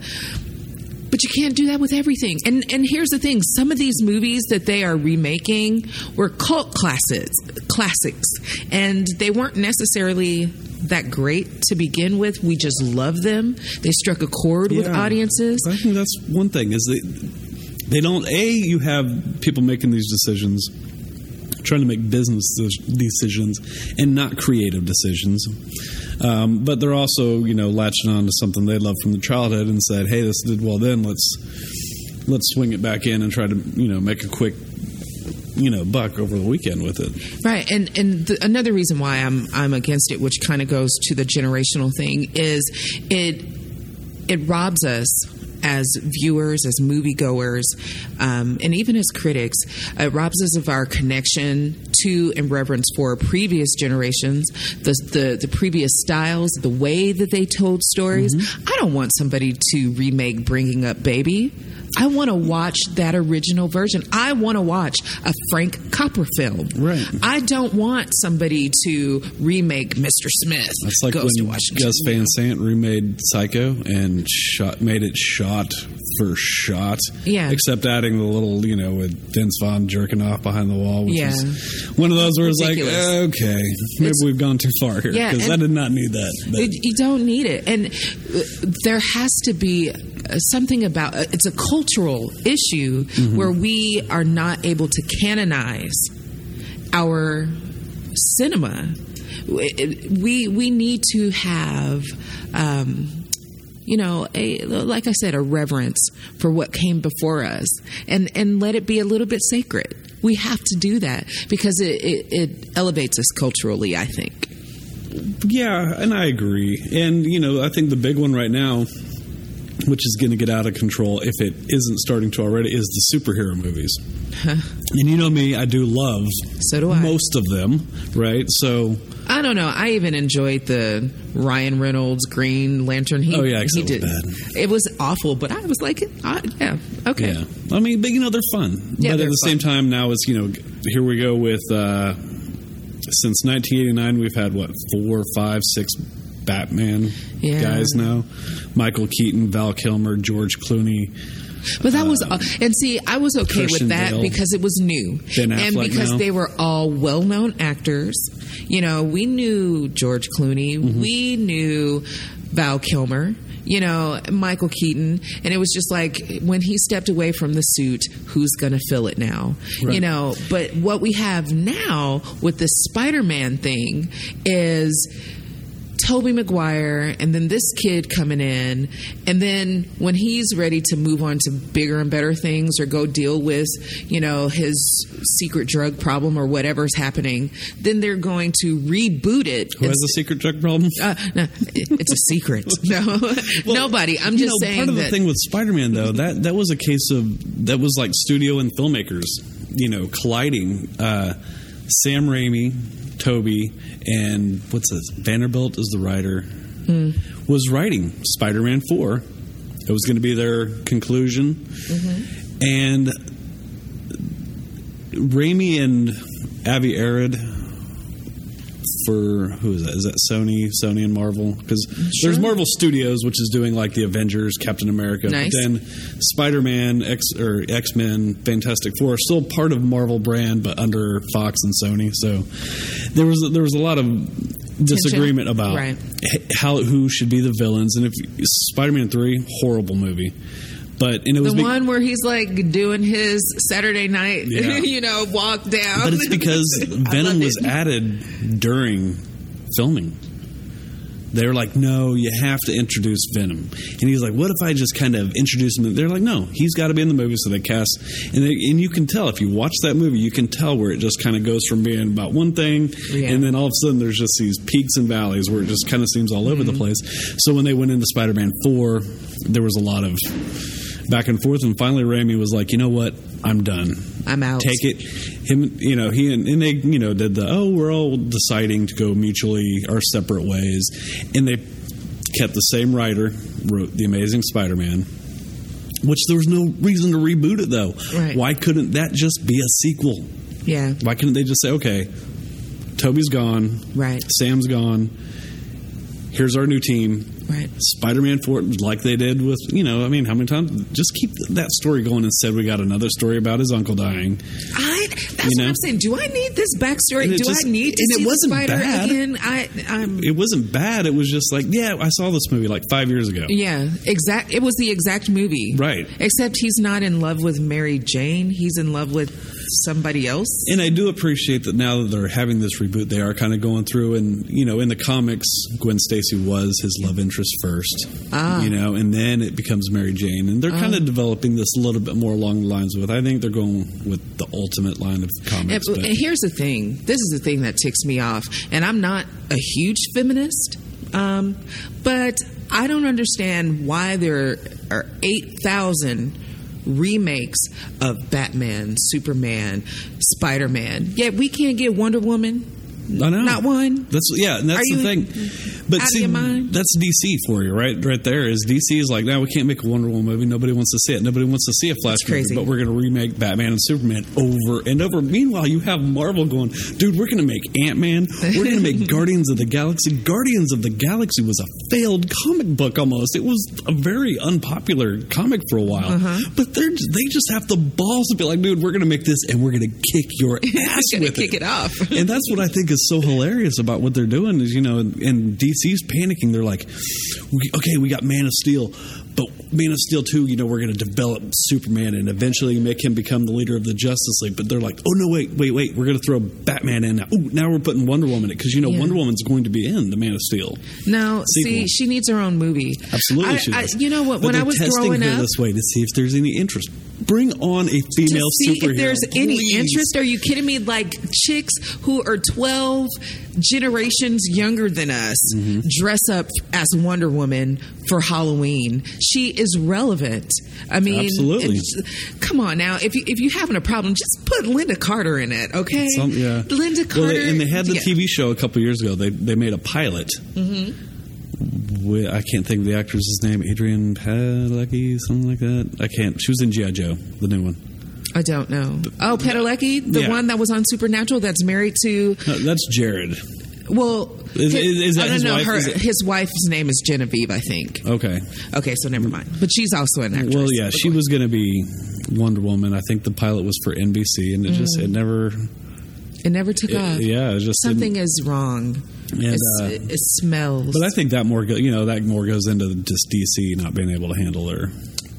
But you can't do that with everything. And and here's the thing. Some of these movies that they are remaking were cult classics, classics. And they weren't necessarily that great to begin with. We just loved them. They struck a chord yeah. with audiences. I think that's one thing, is they, they don't... A, you have people making these decisions, trying to make business decisions and not creative decisions. Um, but they're also, you know, latching on to something they loved from their childhood and said, hey, this did well then, let's let's swing it back in and try to, you know, make a quick, you know, buck over the weekend with it. Right. And and the, another reason why I'm I'm against it, which kind of goes to the generational thing, is it it robs us as viewers, as moviegoers, um, and even as critics. It robs us of our connection to and reverence for previous generations, the, the, the previous styles, the way that they told stories. Mm-hmm. I don't want somebody to remake Bringing Up Baby. I want to watch that original version. I want to watch a Frank Capra film. Right. I don't want somebody to remake Mister Smith. That's like Goes when Gus Van Sant remade Psycho and shot, made it shot for shot. Yeah. Except adding the little, you know, with Vince Vaughn jerking off behind the wall. Which yeah. is one of those where it's Ridiculous. like, okay, maybe It's, we've gone too far here. Yeah, because I did not need that. It, you don't need it. And uh, there has to be something about uh, it's a cultural issue mm-hmm. where we are not able to canonize our cinema. We we need to have um, you know, a, like I said, a reverence for what came before us, and and let it be a little bit sacred. We have to do that because it, it, it elevates us culturally, I think. Yeah, and I agree. And you know, I think the big one right now, which is going to get out of control if it isn't starting to already, is the superhero movies. Huh. And you know me, I do love so do I. most of them, right? So I don't know. I even enjoyed the Ryan Reynolds Green Lantern. He, oh yeah, he it did. Was bad. It was awful, but I was like, uh, yeah, okay. Yeah, I mean, but you know, they're fun. Yeah, but they're at the fun. same time, now it's, you know, here we go with uh, since nineteen eighty-nine, we've had what four, five, six Batman yeah. guys now. Michael Keaton, Val Kilmer, George Clooney. But that was, um, uh, and see, I was okay Christian with that Bale, because it was new. Ben Affleck and because now. they were all well-known actors. You know, we knew George Clooney. Mm-hmm. We knew Val Kilmer. You know, Michael Keaton. And it was just like, when he stepped away from the suit, who's going to fill it now? Right. You know, but what we have now with the Spider-Man thing is Tobey Maguire, and then this kid coming in, and then when he's ready to move on to bigger and better things or go deal with, you know, his secret drug problem or whatever's happening, then they're going to reboot it. Who has a secret drug problem? Uh, no, it, it's a secret. No, well, nobody. I'm just you know, saying part of that, the thing with Spider-Man, though, that that was a case of that was like studio and filmmakers, you know, colliding. Uh, Sam Raimi, Toby, and what's this? Vanderbilt is the writer. Mm. Was writing Spider-Man four. It was going to be their conclusion, mm-hmm. and Raimi and Avi Arad for who is that? Is that Sony, Sony and Marvel? Because sure. There's Marvel Studios, which is doing like the Avengers, Captain America, nice. But then Spider-Man, X or X-Men, Fantastic Four are still part of Marvel brand, but under Fox and Sony. So there was there was a lot of disagreement about right. how who should be the villains, and if Spider-Man three, horrible movie. But and it was the be- one where he's like doing his Saturday night, yeah. you know, walk down. But it's because Venom was added during filming. They were like, no, you have to introduce Venom. And he's like, what if I just kind of introduce him? They're like, no, he's got to be in the movie. So they cast, and they, and you can tell if you watch that movie, you can tell where it just kind of goes from being about one thing, yeah. and then all of a sudden there's just these peaks and valleys where it just kind of seems all over mm-hmm. the place. So when they went into Spider-Man four, there was a lot of back and forth, and finally Raimi was like, you know what, I'm done. I'm out. Take it. Him, you know, he and, and they, you know, did the, oh, we're all deciding to go mutually our separate ways. And they kept the same writer, wrote The Amazing Spider-Man, which there was no reason to reboot it, though. Right. Why couldn't that just be a sequel? Yeah. Why couldn't they just say, okay, Toby's gone. Right. Sam's gone. Here's our new team. Right. Spider-Man four, like they did with, you know, I mean, how many times? Just keep that story going. Instead, we got another story about his uncle dying. I, that's you know? what I'm saying. Do I need this backstory? Do just, I need to and see it wasn't the spider bad. again? I, I'm, it wasn't bad. It was just like, yeah, I saw this movie like five years ago. Yeah, exact. It was the exact movie. Right. Except he's not in love with Mary Jane. He's in love with somebody else. And I do appreciate that now that they're having this reboot, they are kind of going through, and, you know, in the comics, Gwen Stacy was his love interest first. Ah. You know, and then it becomes Mary Jane. And they're kind of uh, developing this a little bit more along the lines with, I think they're going with the ultimate line of comics. And, and here's the thing. This is the thing that ticks me off. And I'm not a huge feminist, um, but I don't understand why there are eight thousand remakes of Batman, Superman, Spider-Man. Yet we can't get Wonder Woman. I know. Not one. That's yeah, and that's Are the you thing. But out see, of your mind? that's D C for you, right? Right there is D C is like, now we can't make a Wonder Woman movie. Nobody wants to see it. Nobody wants to see a Flash that's movie. Crazy. But we're going to remake Batman and Superman over and over. Meanwhile, you have Marvel going, dude, we're going to make Ant-Man. We're going to make Guardians of the Galaxy. Guardians of the Galaxy was a failed comic book almost. It was a very unpopular comic for a while. Uh-huh. But they're they just have the balls to be like, dude, we're going to make this and we're going to kick your ass with kick it. it off. And that's what I think is so hilarious about what they're doing is, you know, and D C's panicking. They're like, okay, we got Man of Steel, but Man of Steel two, you know, we're going to develop Superman and eventually make him become the leader of the Justice League. But they're like, oh, no, wait, wait, wait, we're going to throw Batman in now. Ooh, now we're putting Wonder Woman in it because, you know, yeah. Wonder Woman's going to be in the Man of Steel. No, sequel. See, she needs her own movie. Absolutely, I, she does. I, you know what? But when I was testing growing her up, this way to see if there's any interest. Bring on a female to see superhero. If there's please. any interest, are you kidding me? Like chicks who are twelve generations younger than us mm-hmm. dress up as Wonder Woman for Halloween. She is relevant. I mean, absolutely. Come on now. If you if you having a problem, just put Linda Carter in it, okay? Some, yeah, Linda Carter. Well, they, and they had the yeah. T V show a couple years ago. They they made a pilot. Mm-hmm. I can't think of the actress's name. Adrian Padalecki, something like that. I can't. She was in G I. Joe, the new one. I don't know. Oh, Padalecki, the yeah. one that was on Supernatural that's married to... No, that's Jared. Well, is, his, is that I don't his know. wife? Her, it... His wife's name is Genevieve, I think. Okay. Okay, so never mind. But she's also an actress. Well, yeah, she was going to be Wonder Woman. I think the pilot was for N B C, and it mm. just it never... It never took it, off. Yeah, it just something is wrong. And, uh, it, it smells. But I think that more, go, you know, that more goes into just D C not being able to handle their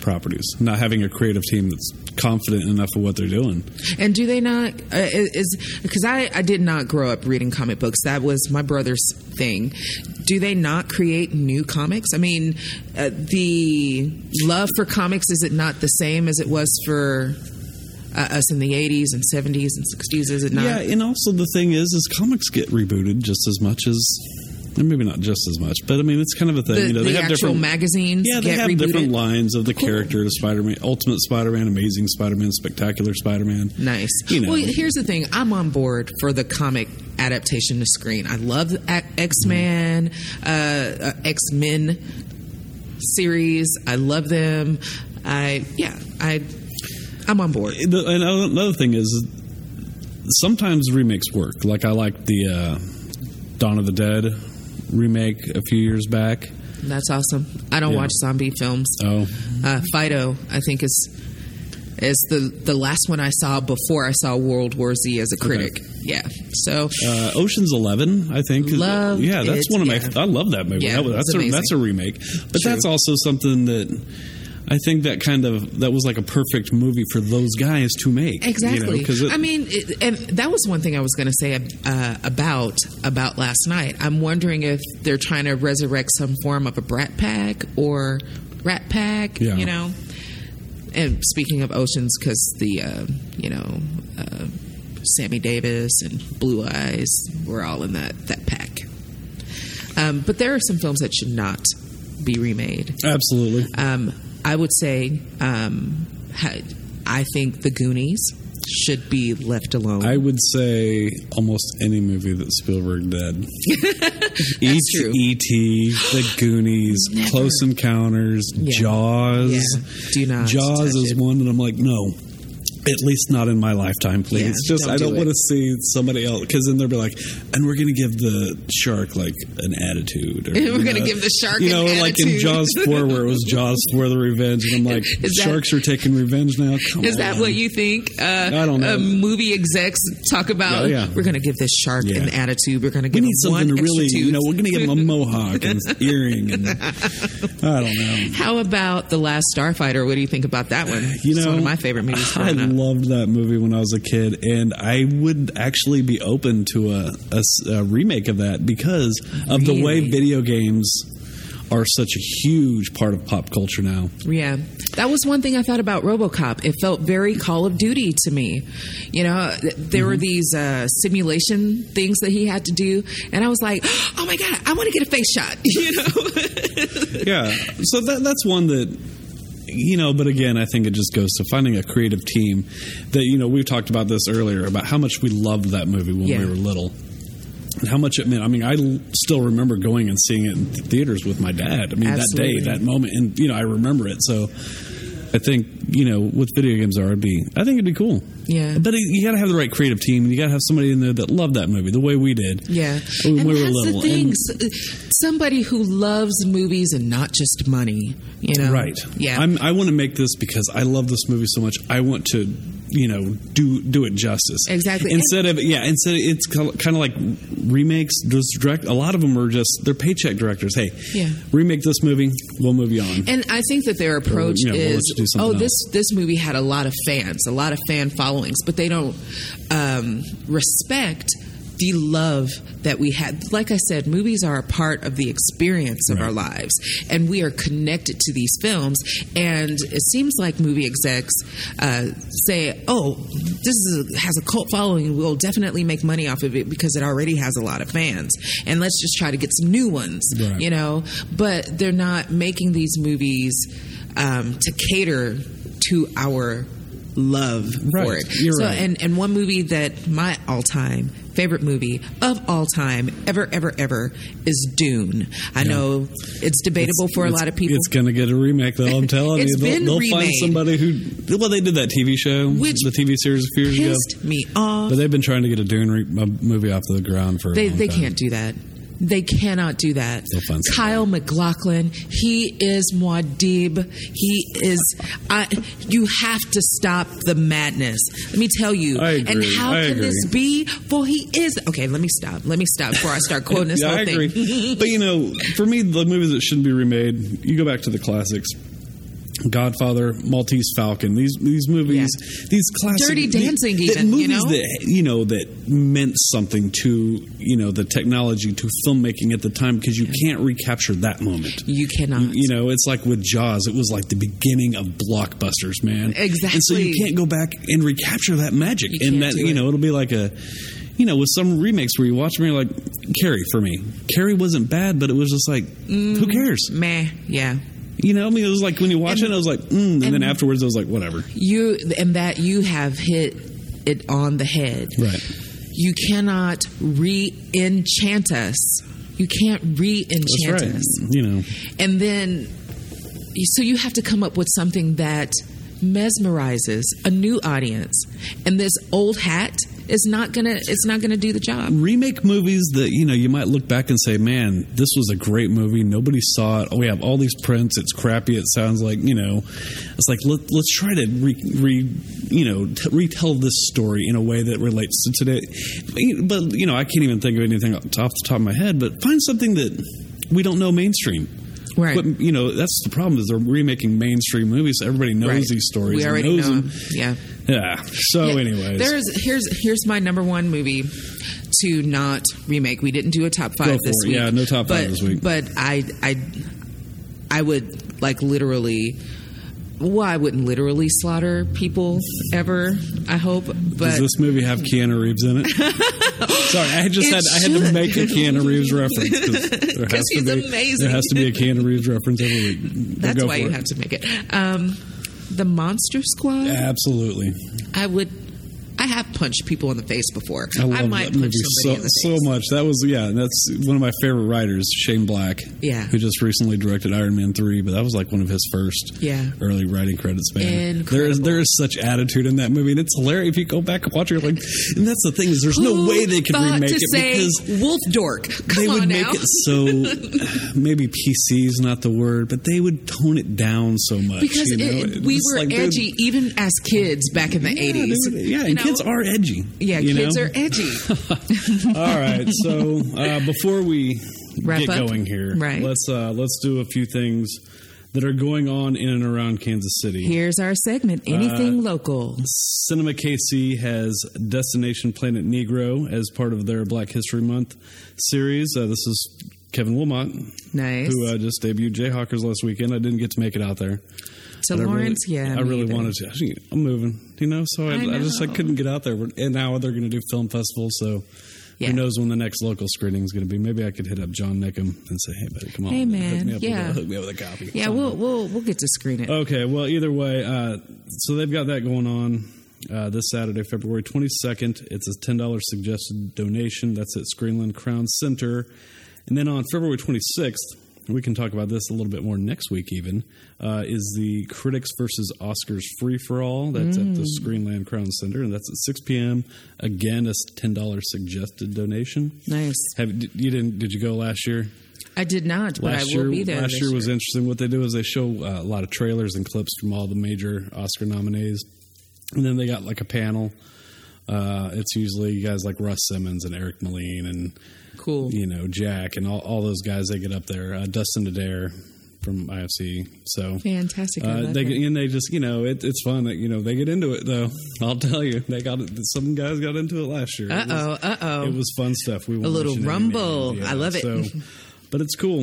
properties, not having a creative team that's confident enough of what they're doing. And do they not, uh, is, because I, I did not grow up reading comic books. That was my brother's thing. Do they not create new comics? I mean, uh, the love for comics, is it not the same as it was for uh, us in the eighties and seventies and sixties? Is it not? Yeah, and also the thing is, is comics get rebooted just as much as, and maybe not just as much, but I mean, it's kind of a thing. The, you know, the they have actual different magazines Yeah, they get have rebooted? different lines of the Cool. character of Spider-Man, Ultimate Spider-Man, Amazing Spider-Man, Spectacular Spider-Man. Nice. You know. Well, here's the thing. I'm on board for the comic adaptation to screen. I love the X-Men, uh, uh, X-Men series. I love them. I yeah. I I'm on board. The, and another thing is, sometimes remakes work. Like I like the uh, Dawn of the Dead remake a few years back. That's awesome. I don't Yeah. watch zombie films. Oh, Uh, Fido, I think is is the the last one I saw before I saw World War Z as a critic. Okay. Yeah. So uh, Ocean's Eleven, I think. is- Love yeah, that's it, one of my. yeah. I love that movie. Yeah, That was- that's it's a amazing. that's a remake, but True. that's also something that I think that kind of that was like a perfect movie for those guys to make. exactly. You know, 'cause it- I mean, it, and that was one thing I was going to say uh, about about last night. I'm wondering if they're trying to resurrect some form of a Brat Pack or Rat Pack. Yeah. You know. And speaking of Oceans, because the uh, you know uh, Sammy Davis and Blue Eyes were all in that that pack. Um, but there are some films that should not be remade. absolutely. Um, I would say um, ha- I think The Goonies should be left alone. I would say almost any movie that Spielberg did. E true. E T, The Goonies, Never. Close Encounters, Yeah. Jaws. Yeah. Do not Jaws touch is it. one that I'm like, no. At least not in my lifetime, please. Yeah, Just don't I don't do want it. to see somebody else, because then they'll be like, and we're going to give the shark like an attitude. Or, We're you gonna know, give the shark you know, an like in attitude. Jaws four, where it was Jaws for the revenge, and I'm like, Is that- sharks are taking revenge now. Come Is on. that what you think? Uh, I don't know. Uh, movie execs talk about. Yeah, yeah. We're going to give this shark Yeah. an attitude. We're going to We give need him one something to extra really, tooth. you know, we're going to give him a mohawk and earring, and I don't know. How about The Last Starfighter? What do you think about that one? You know, it's one of my favorite movies. I growing up. loved that movie when I was a kid, and I would actually be open to a, a s- a remake of that because of the way Really? video games are such a huge part of pop culture now. Yeah, that was one thing I thought about RoboCop. It felt very Call of Duty to me. You know, th- there were these uh, simulation things that he had to do, and I was like, "Oh my god, I want to get a face shot!" You know. Yeah, so that that's one that, you know, but again, I think it just goes to finding a creative team that, you know, we talked about this earlier about how much we loved that movie when Yeah. we were little. And how much it meant. I mean, I l- still remember going and seeing it in theaters with my dad. I mean, Absolutely. that day, that moment, and, you know, I remember it. So I think, you know, with video games, R and B, I think it'd be cool. Yeah. But it, you got to have the right creative team, and you got to have somebody in there that loved that movie the way we did. Yeah, When and we were that's little. the thing. And- S- Somebody who loves movies and not just money. You know, Right. Yeah. I'm, I want to make this because I love this movie so much. I want to, you know, do do it justice. Exactly. Instead of yeah, instead of, it's kind of like remakes. Just direct. A lot of them are just they're paycheck directors. Hey, Yeah. remake this movie. We'll move you on. And I think that their approach you know, we'll let is, you do something oh, this this movie had a lot of fans, a lot of fan followings, but they don't um, respect the love that we had. Like I said, movies are a part of the experience of Right. our lives, and we are connected to these films. And it seems like movie execs uh, say, "Oh, this is a, has a cult following. We'll definitely make money off of it because it already has a lot of fans, and let's just try to get some new ones." Right. You know, but they're not making these movies um, to cater to our love Right. for it. You're so, right. and and one movie that my all time favorite movie of all time ever ever ever is Dune. I Yeah. know it's debatable for a It's- lot of people. It's going to get a remake, though. I'm telling It's you, they'll, been they'll find remade. somebody who. Well, they did that T V show, Which the T V series a few years ago. Pissed me off. But they've been trying to get a Dune re- a movie off the ground for a They long they time. can't do that. They cannot do that. They'll find Kyle MacLachlan, he is Muad'Dib. He is. I, you have to stop the madness. Let me tell you. I agree. And how I can agree. this be? For he is. Okay, let me stop. Let me stop before I start quoting this Yeah, whole I thing. agree. But you know, for me, the movies that shouldn't be remade, you go back to the classics. Godfather, Maltese Falcon, these these movies, yeah. these classic Dirty Dancing, these, even movies you know that you know that meant something to you know the technology, to filmmaking at the time, because you yeah. can't recapture that moment. You cannot. You, you know, it's like with Jaws; it was like the beginning of blockbusters, man. Exactly. And so you can't go back and recapture that magic, you and that you know it. it'll be like a. You know, with some remakes where you watch them, you're like, Carrie for me. Carrie wasn't bad, but it was just like, mm, who cares? Meh, yeah. You know, I mean, it was like when you watch and, it, I was like, mm, and, and then afterwards, I was like, whatever. You and that you have hit it on the head. Right. You cannot re-enchant us. You can't re-enchant That's right. us. You know, and then so you have to come up with something that mesmerizes a new audience, and this old hat is not gonna it's not gonna do the job. Remake movies that you know you might look back and say, man, this was a great movie, nobody saw it, we have all these prints, it's crappy, it sounds like, you know it's like let, let's try to re, re you know t- retell this story in a way that relates to today. But you know I can't even think of anything off the top of my head, but find something that we don't know mainstream. Right. But, you know, that's the problem, is they're remaking mainstream movies. So everybody knows right. these stories. We already knows know them. them. Yeah. Yeah. So, yeah. anyways. There's, here's here's my number one movie to not remake. We didn't do a top five this it. week. Yeah, no top but, five this week. But I, I, I would, like, literally... Well, I wouldn't literally slaughter people ever, I hope. But does this movie have Keanu Reeves in it? Sorry, I just had I had to make a Keanu Reeves reference because he's be, amazing. There has to be a Keanu Reeves reference every week. That's we'll why you it. have to make it. Um, the Monster Squad. Absolutely. I would. I have punched people in the face before. I, love I might that punch movie somebody so, in the so face. much. That was yeah. That's one of my favorite writers, Shane Black. Yeah, who just recently directed Iron Man three, but that was like one of his first yeah. early writing credits. Man, Incredible. there is there is such attitude in that movie, and it's hilarious if you go back and watch it. You're like, and that's the thing is, there's Who no way they could thought remake to it say because Wolf Dork. Come they would on make now. it so maybe P C is not the word, but they would tone it down so much because you know? it, we it's were like, edgy even as kids back in the yeah, eighties. Would, yeah, and you know? kids are edgy. Yeah, you kids know? are edgy. All right, so uh, before we Wrap get up? going here, right. let's uh, let's do a few things that are going on in and around Kansas City. Here's our segment, Anything uh, Local. Cinema K C has Destination Planet Negro as part of their Black History Month series. Uh, this is Kevin Wilmot, nice, who uh, just debuted Jayhawkers last weekend. I didn't get to make it out there. To but Lawrence, I really, yeah. I really either. wanted to. Actually, I'm moving, you know, so I, I, I just I couldn't get out there. And now they're going to do film festivals, so yeah. who knows when the next local screening is going to be? Maybe I could hit up John Nickham and say, "Hey, buddy, come on, hey man, hook me up yeah, with a, hook me up with a copy." Yeah, Something. we'll we'll we'll get to screen it. Okay, well, either way, uh, so they've got that going on uh, this Saturday, February twenty-second. It's a ten dollars suggested donation. That's at Screenland Crown Center, and then on February twenty-sixth. We can talk about this a little bit more next week even, uh, is the Critics versus Oscars Free-for-All. That's mm. at the Screenland Crown Center, and that's at six p.m. Again, a ten dollars suggested donation. Nice. Have, you didn't? Did you go last year? I did not, but last I will year, be there. Last this year year was interesting. What they do is they show uh, a lot of trailers and clips from all the major Oscar nominees, and then they got like a panel. Uh, it's usually guys like Russ Simmons and Eric Moline and cool, you know, Jack and all, all those guys. They get up there. Uh, Dustin Adair from I F C. So fantastic. Uh, they get, and they just you know it, it's fun that you know they get into it though. I'll tell you, they got some guys got into it last year. Uh oh, uh oh. It was fun stuff. We a little rumble. Yeah, I love it. So, but it's cool.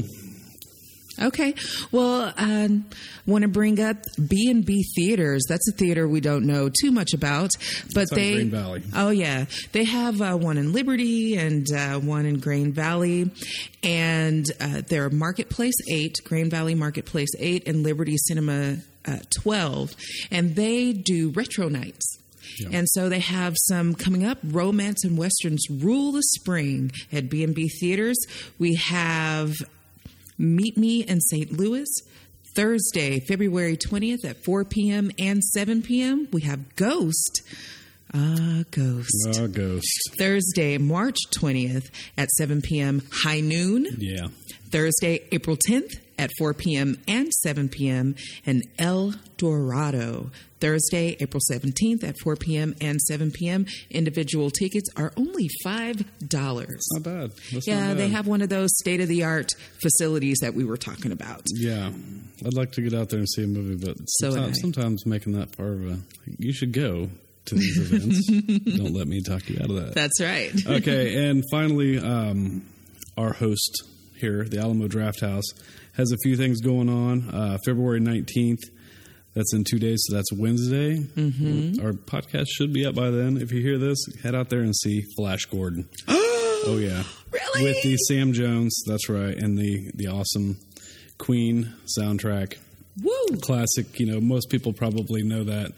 Okay. Well, I um, want to bring up B and B Theaters. That's a theater we don't know too much about, but it's they. Green Valley. Oh yeah, they have uh, one in Liberty and uh, one in Grain Valley, and uh, they're Marketplace Eight, Grain Valley Marketplace Eight, and Liberty Cinema uh, Twelve, and they do retro nights. Yeah. And so they have some coming up. Romance and Westerns rule the spring at B and B Theaters. We have Meet Me in Saint Louis, Thursday, February twentieth at four p.m. and seven p.m. We have Ghost. Ah, Ghost. Ah, Ghost. Thursday, March twentieth at seven p.m. High Noon. Yeah. Thursday, April tenth at four p.m. and seven p.m. and El Dorado, Thursday, April seventeenth at four p.m. and seven p.m. Individual tickets are only five dollars. Not bad. That's yeah, not bad. they have one of those state-of-the-art facilities that we were talking about. Yeah. I'd like to get out there and see a movie, but So would I. sometimes, sometimes making that far of a... You should go to these events. Don't let me talk you out of that. That's right. Okay, and finally, um, our host here, the Alamo Draft House, has a few things going on. Uh, February nineteenth, that's in two days, so that's Wednesday. Mm-hmm. Our podcast should be up by then. If you hear this, head out there and see Flash Gordon. Oh, yeah. Really? With the Sam Jones, that's right, and the, the awesome Queen soundtrack. Woo! Classic, you know, most people probably know that.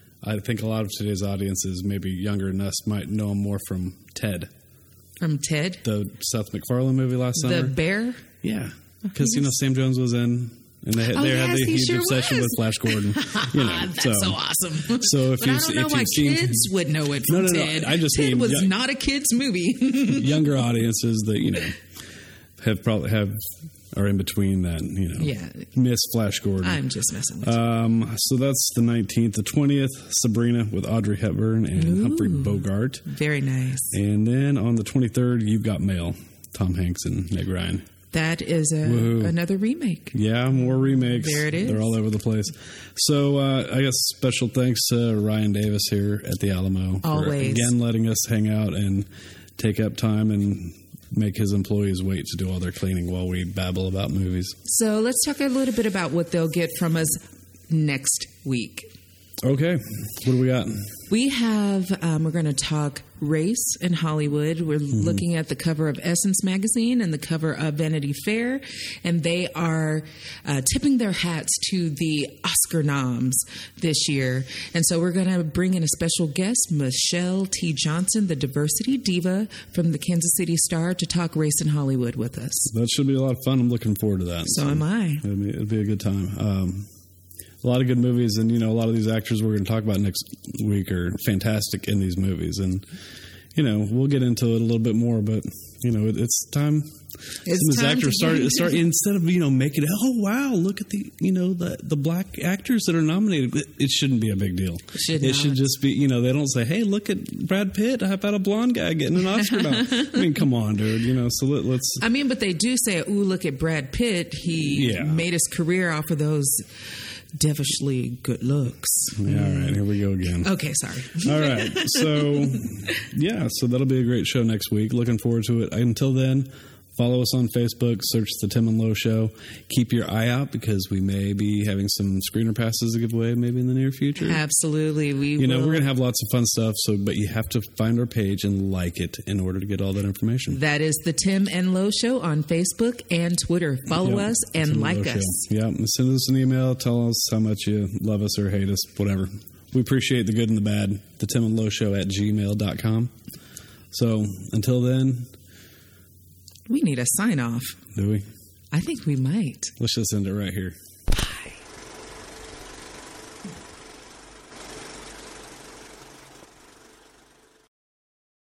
I think a lot of today's audiences, maybe younger than us, might know him more from Ted. From Ted? The Seth MacFarlane movie last summer. The bear? Yeah. Because, you know, Sam Jones was in, and they, Oh, they yes, had the he huge sure obsession was. with Flash Gordon. You know, That's so, so, awesome. So if but you've, I don't know if why you've seen kids would know it from No, no, no, Ted. I just Ted mean was young- not a kid's movie. younger audiences that, you know, have probably have are in between that, you know, Yeah. miss Flash Gordon. I'm just messing with you. Um, so that's the nineteenth. The twentieth, Sabrina with Audrey Hepburn and Ooh. Humphrey Bogart. Very nice. And then on the twenty-third, You've Got Mail, Tom Hanks and Meg Ryan. That is a, Woohoo. another remake. Yeah, more remakes. There it is. They're all over the place. So uh, I guess special thanks to Ryan Davis here at the Alamo. Always. For, again, letting us hang out and take up time and make his employees wait to do all their cleaning while we babble about movies. So let's talk a little bit about what they'll get from us next week. Okay. What do we got? We have, um, we're going to talk race in Hollywood. We're Mm-hmm. looking at the cover of Essence magazine and the cover of Vanity Fair, and they are uh, tipping their hats to the Oscar noms this year. And so we're going to bring in a special guest, Michelle T. Johnson, the diversity diva from the Kansas City Star, to talk race in Hollywood with us. That should be a lot of fun. I'm looking forward to that. So am I. It'd be, it'd be a good time. Um, a lot of good movies, and, you know, a lot of these actors we're going to talk about next week are fantastic in these movies. And, you know, we'll get into it a little bit more, but, you know, it, it's time. It's these time actors to start, get- start instead of, you know, making it, oh, wow, look at the, you know, the, the black actors that are nominated. It, it shouldn't be a big deal. It should It not. should just be, you know, they don't say, hey, look at Brad Pitt. How about a blonde guy getting an Oscar now? I mean, come on, dude. You know, so let, let's. I mean, but they do say, ooh, look at Brad Pitt. He Yeah. made his career off of those devilishly good looks. Yeah, all right, here we go again. Okay, sorry. All right. So, yeah, so that'll be a great show next week. Looking forward to it. Until then, follow us on Facebook. Search The Tim and Lowe Show. Keep your eye out because we may be having some screener passes to give away maybe in the near future. Absolutely. We You know, will. we're going to have lots of fun stuff, so but you have to find our page and like it in order to get all that information. That is The Tim and Lowe Show on Facebook and Twitter. Follow Yep. us Tim and like Lowe us. Show. Yeah, send us an email. Tell us how much you love us or hate us, whatever. We appreciate the good and the bad. The Tim and Lowe Show at gmail dot com. So, until then, We need a sign off. do we? I think we might. Let's just end it right here.